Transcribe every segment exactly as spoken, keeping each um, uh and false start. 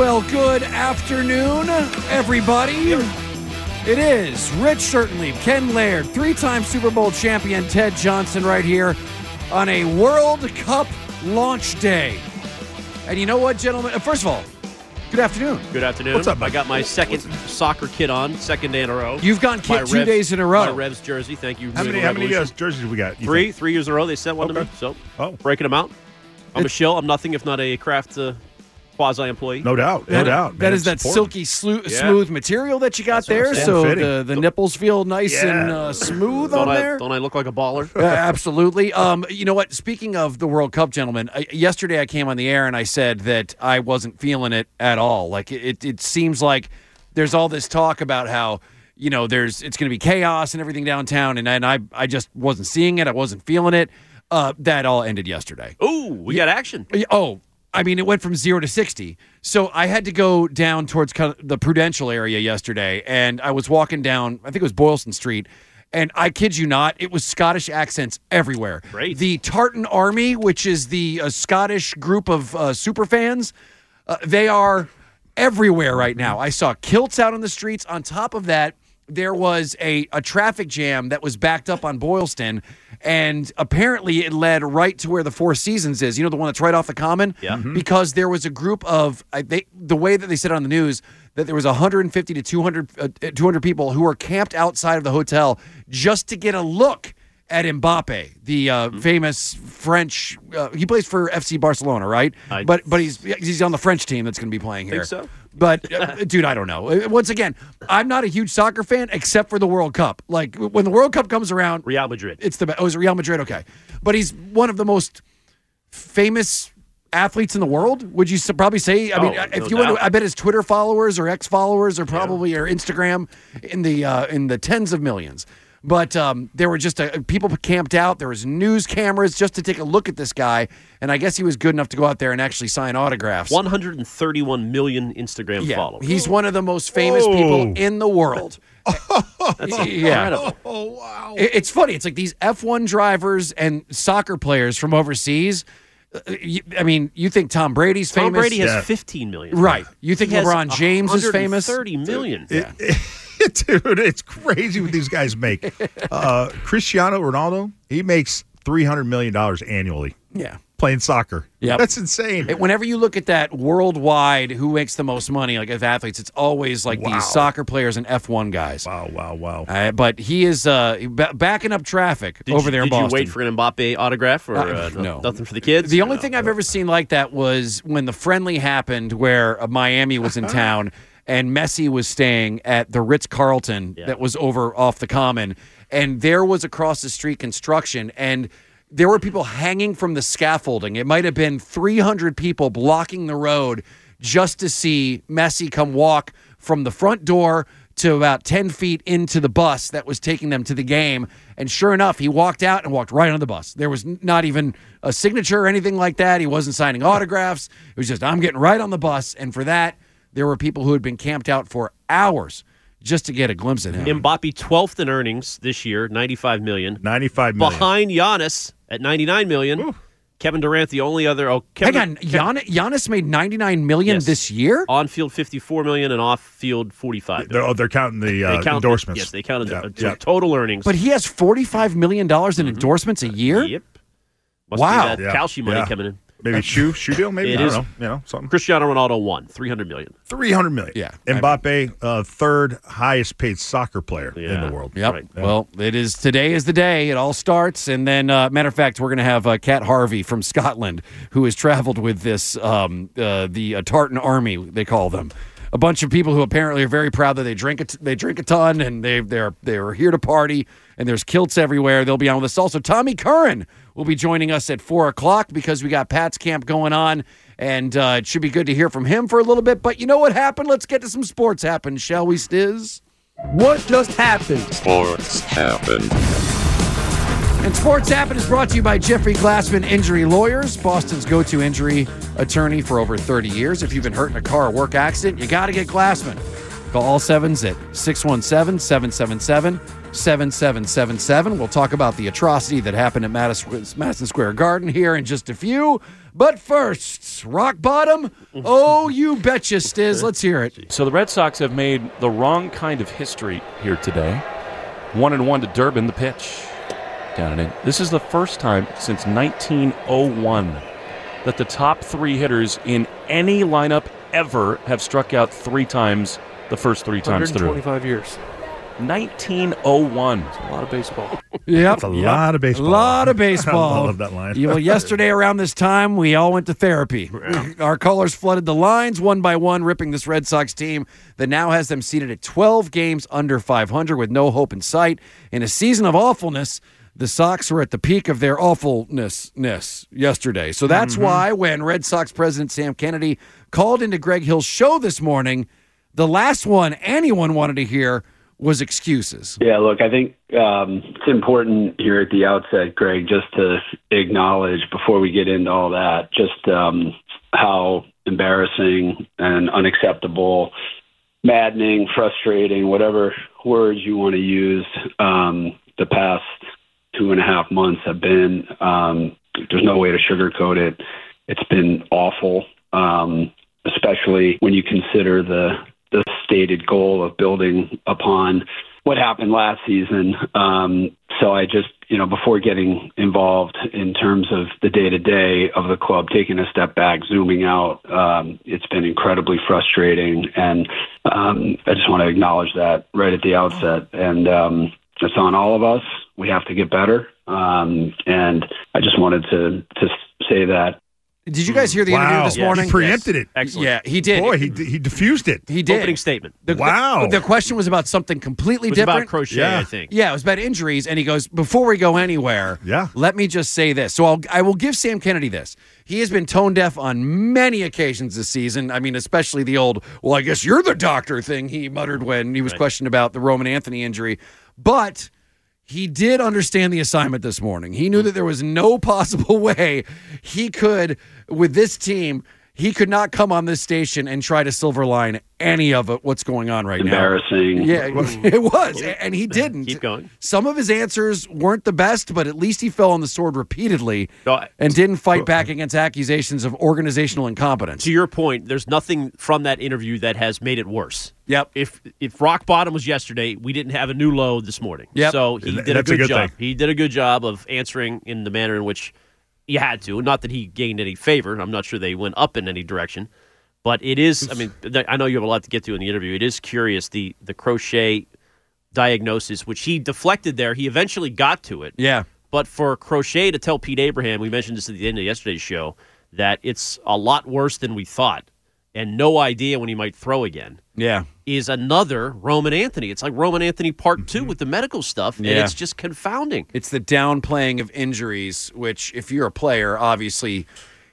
Well, good afternoon, everybody. It is Rich Certainly, Ken Laird, three-time Super Bowl champion Ted Johnson right here on a World Cup launch day. And you know what, gentlemen? First of all, good afternoon. Good afternoon. What's up, Mike? I got my second soccer kit on, second day in a row. You've gone My kit two Revs- days in a row. My Revs jersey. Thank you. How many, Louisville how many uh, Revolution. jerseys we got? you Three. think? Three years in a row. They sent one to Okay. me. So, Oh. breaking them out. I'm a shill. I'm nothing if not a Kraft uh, quasi-employee. No doubt. No That- doubt. That man. is that Support. silky, slu- Yeah. smooth material that you got That's what I'm there, saying. so Fitting. the, the nipples feel nice Yeah. and uh, smooth Don't on I, there. don't I look like a baller? Uh, absolutely. Um, you know what? Speaking of the World Cup, gentlemen, I, yesterday I came on the air and I said that I wasn't feeling it at all. Like it, it, it seems like there's all this talk about how you know there's it's going to be chaos and everything downtown, and, and I I just wasn't seeing it. I wasn't feeling it. Uh, that all ended yesterday. Ooh, we got action. Oh, I mean, it went from zero to sixty. So I had to go down towards kind of the Prudential area yesterday, and I was walking down, I think it was Boylston Street, and I kid you not, it was Scottish accents everywhere. Great. The Tartan Army, which is the uh, Scottish group of uh, super fans, uh, they are everywhere right now. I saw kilts out on the streets. On top of that, there was a, a traffic jam that was backed up on Boylston, and apparently it led right to where the Four Seasons is. You know, the one that's right off the Common? Yeah. Mhm. Because there was a group of, I, they, the way that they said it on the news, that there was one hundred fifty to two hundred, uh, two hundred people who were camped outside of the hotel just to get a look at Mbappe, the uh, Mm-hmm. famous French. Uh, he plays for F C Barcelona, right? I- but but he's he's on the French team that's going to be playing here. Think so? But uh, dude, I don't know. Uh, Once again, I'm not a huge soccer fan except for the World Cup. Like when the World Cup comes around, Real Madrid. it's the oh, is it Real Madrid? Okay, but he's one of the most famous athletes in the world. Would you s- probably say? I mean, Oh, if no you went, to, doubt. I bet his Twitter followers or X followers or probably or Instagram in the uh, in the tens of millions. But um, there were just a, people camped out. There was news cameras just to take a look at this guy, and I guess he was good enough to go out there and actually sign autographs. one hundred thirty-one million Instagram yeah, followers. he's one of the most famous Whoa. people in the world. That's yeah. incredible. Oh, wow. It- It's funny. It's like these F one drivers and soccer players from overseas. Uh, you- I mean, you think Tom Brady's Tom famous? Brady has Yeah. fifteen million. Right. You think He has LeBron James is famous? thirty million. Yeah. Dude, it's crazy what these guys make. Uh, Cristiano Ronaldo, he makes three hundred million dollars annually Yeah. playing soccer. Yep. That's insane. It- whenever you look at that worldwide, who makes the most money, like as athletes, it's always like Wow. these soccer players and F one guys. wow, wow, wow. Uh, but he is uh, b- backing up traffic Did over you, there in did you Boston. wait for an Mbappe autograph or Uh, uh, no, no. nothing for the kids? The only No. thing I've ever seen like that was when the friendly happened where uh, Miami was in town and Messi was staying at the Ritz-Carlton Yeah. that was over off the Common, and there was across the street construction, and there were people hanging from the scaffolding. It might have been three hundred people blocking the road just to see Messi come walk from the front door to about ten feet into the bus that was taking them to the game. And sure enough, he walked out and walked right on the bus. There was n- not even a signature or anything like that. He wasn't signing autographs. It was just, I'm getting right on the bus. And for that, there were people who had been camped out for hours just to get a glimpse at him. Mbappe twelfth in earnings this year, ninety-five million. ninety-five million. Behind Giannis at ninety-nine million. Kevin Durant, the only other. Oh, Kevin, Hang on, Gian- Giannis made ninety-nine million Yes. this year? On field fifty-four million and off field forty-five. They're, oh, they're counting the uh, They count- endorsements. Yes, they counted Yeah, the, yeah. total earnings. But he has forty-five million dollars in endorsements a year? Yep. Must Wow. be that Yeah, Kalshi money yeah. coming in. Maybe shoe shoe deal. Maybe It I is. don't know. You know something. Cristiano Ronaldo won three hundred million. Three hundred million. Yeah, I mean- Mbappe, uh, third highest paid soccer player in Yeah. the world. Yep. Right. Well, it is today is the day. It all starts, and then uh, matter of fact, we're going to have uh, Kat Harvey from Scotland, who has traveled with this um, uh, the uh, Tartan Army. They call them a bunch of people who apparently are very proud that they drink a t- they drink a ton, and they they're they're here to party. And there's kilts everywhere. They'll be on with us. Also, Tommy Curran will be joining us at four o'clock because we got Pat's camp going on, and uh, it should be good to hear from him for a little bit. But you know what happened? Let's get to some sports happen, shall we, Stiz? What just happened? Sports happened. And Sports Happen is brought to you by Jeffrey Glassman Injury Lawyers, Boston's go-to injury attorney for over thirty years. If you've been hurt in a car or work accident, you got to get Glassman. Call all sevens at six one seven, seven seven seven, seven seven seven seven. We'll talk about the atrocity that happened at Madison Madison Square Garden here in just a few. But first, rock bottom? Oh, you betcha, Stiz. Let's hear it. So the Red Sox have made the wrong kind of history here today. One and one to Durbin, the pitch. Down and in. This is the first time since nineteen oh one that the top three hitters in any lineup ever have struck out three times the first three times through. one hundred twenty-five years. nineteen oh one. A lot of baseball. Yep. That's a lot of A baseball. lot of baseball. I love that line. Yeah, well, yesterday around this time, we all went to therapy. Our callers flooded the lines one by one, ripping this Red Sox team that now has them seated at twelve games under five hundred with no hope in sight. In a season of awfulness, the Sox were at the peak of their awfulness yesterday. So that's mm-hmm. why when Red Sox president Sam Kennedy called into Greg Hill's show this morning, the last one anyone wanted to hear was excuses. Yeah, look, I think um, it's important here at the outset, Greg, just to acknowledge before we get into all that, just um, how embarrassing and unacceptable, maddening, frustrating, whatever words you want to use, um, the past two and a half months have been. Um, there's no way to sugarcoat it. It's been awful, um, especially when you consider the the stated goal of building upon what happened last season. Um, so I just, you know, before getting involved in terms of the day-to-day of the club, taking a step back, zooming out, um, it's been incredibly frustrating. And um, I just want to acknowledge that right at the outset. And um, it's on all of us. We have to get better. Um, and I just wanted to, to say that. Did you guys hear the wow. interview this yes. morning? He preempted Yes. it. Excellent. Yeah, he did. Boy, he he diffused it. He did. Opening statement. The, Wow. The, the question was about something completely It was different. about Crochet, Yeah. I think. Yeah, it was about injuries, and he goes, before we go anywhere, Yeah. let me just say this. So I'll, I will give Sam Kennedy this. He has been tone deaf on many occasions this season. I mean, especially the old, well, I guess you're the doctor thing he muttered when he was Right. questioned about the Roman Anthony injury. But he did understand the assignment this morning. He knew that there was no possible way he could, with this team, he could not come on this station and try to silver line any of it, what's going on right Embarrassing. now. Yeah, it was, and he didn't. Keep going. Some of his answers weren't the best, but at least he fell on the sword repeatedly No, I- and didn't fight back against accusations of organizational incompetence. To your point, there's nothing from that interview that has made it worse. Yep. If if rock bottom was yesterday, we didn't have a new low this morning. Yep. So he And did a that's a good, good job. thing. He did a good job of answering in the manner in which he had to. Not that he gained any favor. I'm not sure they went up in any direction. But it is, I mean, th- I know you have a lot to get to in the interview. It is curious, the the Crochet diagnosis, which he deflected there. He eventually got to it. Yeah. But for Crochet to tell Pete Abraham, we mentioned this at the end of yesterday's show, that it's a lot worse than we thought and no idea when he might throw again, Yeah. is another Roman Anthony. It's like Roman Anthony part two with the medical stuff, and Yeah. it's just confounding. It's the downplaying of injuries, which, if you're a player, obviously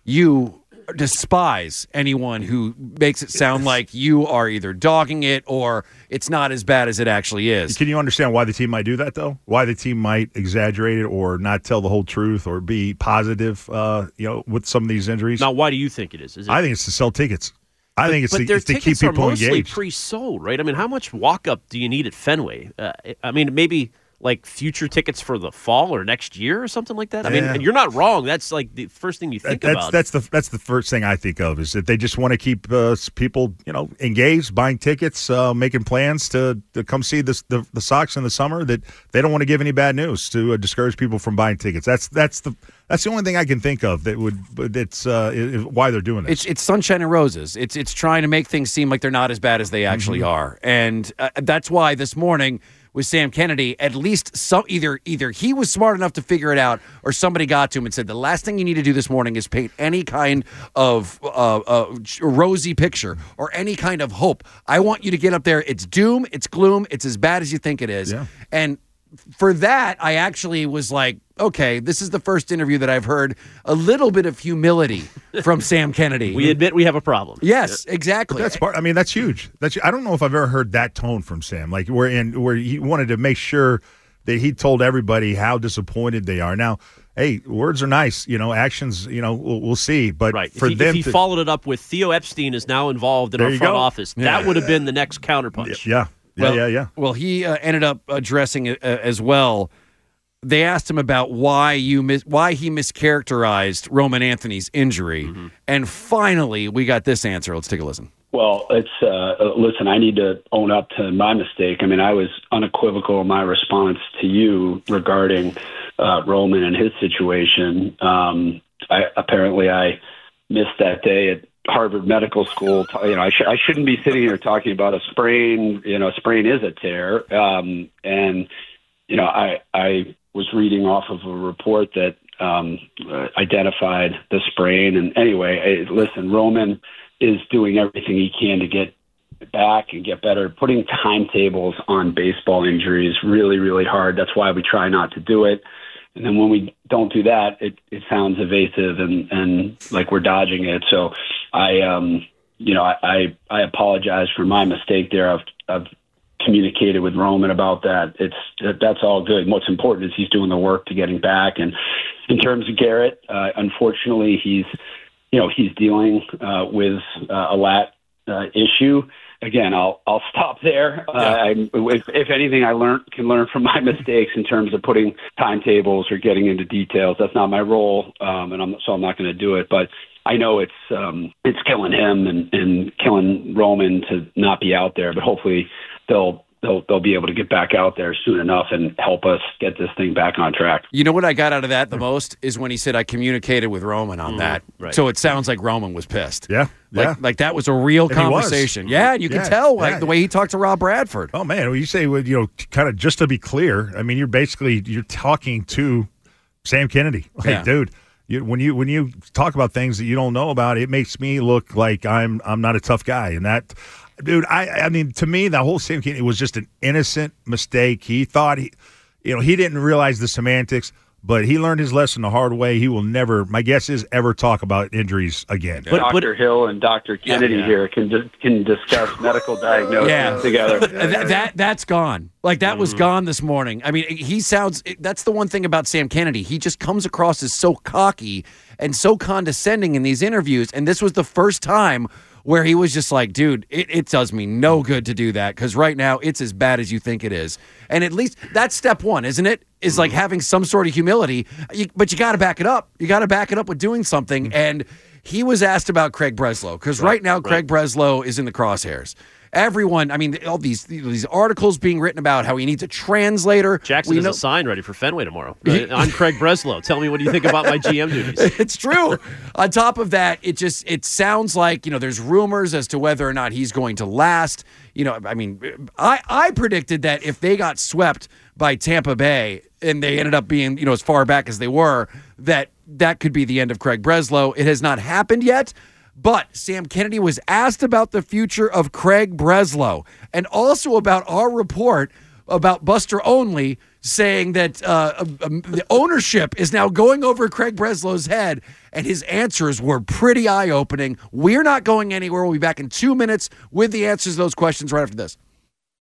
you despise anyone who makes it sound like you are either dogging it or it's not as bad as it actually is. Can you understand why the team might do that, though? Why the team might exaggerate it or not tell the whole truth or be positive, uh, you know, with some of these injuries? Now, why do you think it is? Is it I think it's to sell tickets. I think it's but to, their it's to keep tickets are people mostly engaged. pre-sold, right? I mean, how much walk-up do you need at Fenway? Uh, I mean, maybe like future tickets for the fall or next year or something like that. I mean, Yeah. and you're not wrong. That's like the first thing you think that's about. that's the that's the first thing I think of is that they just want to keep uh, people, you know, engaged, buying tickets, uh, making plans to, to come see this, the the Sox in the summer. That they don't want to give any bad news to uh, discourage people from buying tickets. That's that's the that's the only thing I can think of that would that's uh, is why they're doing this. It's it's sunshine and roses. It's it's trying to make things seem like they're not as bad as they actually Mm-hmm. are, and uh, that's why this morning with Sam Kennedy, at least some either either he was smart enough to figure it out, or somebody got to him and said the last thing you need to do this morning is paint any kind of uh, uh, rosy picture or any kind of hope. I want you to get up there. It's doom. It's gloom. It's as bad as you think it is. Yeah. And for that, I actually was like, okay, this is the first interview that I've heard a little bit of humility from Sam Kennedy. we admit we have a problem. Yes, exactly. That's part. I mean, that's huge. That's. I don't know if I've ever heard that tone from Sam. Like where in where he wanted to make sure that he told everybody how disappointed they are. Now, hey, words are nice. You know, actions. You know, we'll, we'll see. But right. for if he, them, if he to, followed it up with Theo Epstein is now involved in There our you front go. office, Yeah. that would have been the next counterpunch. yeah, yeah, Well- yeah, yeah. Well, he uh, ended up addressing it uh, as well. They asked him about why you mis- why he mischaracterized Roman Anthony's injury, Mm-hmm. and finally we got this answer. Let's take a listen. Well, it's uh, listen. I need to own up to my mistake. I mean, I was unequivocal in my response to you regarding uh, Roman and his situation. Um, I, apparently, I missed that day at Harvard Medical School. You know, I, sh- I shouldn't be sitting here talking about a sprain. You know, a sprain is a tear, um, and you know, I I was reading off of a report that um, uh, identified the sprain. And anyway, I, listen, Roman is doing everything he can to get back and get better. Putting timetables on baseball injuries really, really hard. That's why we try not to do it. And then when we don't do that, it, it sounds evasive and, and like we're dodging it. So I, um, you know, I, I, I apologize for my mistake there. I've, I've communicated with Roman about that. It's that's all good. What's important is he's doing the work to getting back. And in terms of Garrett, uh, unfortunately, he's, you know, he's dealing uh, with uh, a lat uh, issue. Again, I'll I'll stop there. Uh, I, if, if anything, I learn can learn from my mistakes in terms of putting timetables or getting into details. That's not my role, um, and I'm, so I'm not going to do it. But I know it's um, it's killing him and, and killing Roman to not be out there. But hopefully they'll they'll they'll be able to get back out there soon enough and help us get this thing back on track. You know what I got out of that the most is when he said I communicated with Roman on that. right. So it sounds like Roman was pissed. Yeah, Like, yeah. like that was a real And he was. conversation. Yeah, and you Yeah, can tell like yeah. the way he talked to Rob Bradford. Oh man, when you say, well, you know, kind of just to be clear, I mean, you're basically you're talking to Sam Kennedy. Like, Yeah. dude, you, when you when you talk about things that you don't know about, it makes me look like I'm I'm not a tough guy, and that. Dude, I I mean, to me, the whole Sam Kennedy was just an innocent mistake. He thought he, you know, he didn't realize the semantics, but he learned his lesson the hard way. He will never, my guess is, ever talk about injuries again. But- Doctor Hill and Doctor Kennedy yeah. here can dis- can discuss medical diagnosis Yeah. together. that, that that's gone. Like that was gone this morning. I mean, he sounds. That's the one thing about Sam Kennedy. He just comes across as so cocky and so condescending in these interviews. And this was the first time where he was just like, dude, it, it does me no good to do that because right now it's as bad as you think it is. And at least that's step one, isn't it? Is like having some sort of humility, you, but you got to back it up. You got to back it up with doing something. And he was asked about Craig Breslow because right, now Craig Breslow is in the crosshairs. Everyone, I mean, all these these articles being written about how he needs a translator. Jackson We has know- a sign ready for Fenway tomorrow. Right? I'm Craig Breslow. Tell me what you think about my G M duties. It's true. On top of that, it just it sounds like, you know, there's rumors as to whether or not he's going to last. You know, I mean, I, I predicted that if they got swept by Tampa Bay and they ended up being, you know, as far back as they were, that that could be the end of Craig Breslow. It has not happened yet. But Sam Kennedy was asked about the future of Craig Breslow and also about our report about Buster Only saying that uh, um, the ownership is now going over Craig Breslow's head, and his answers were pretty eye-opening. We're not going anywhere. We'll be back in two minutes with the answers to those questions right after this.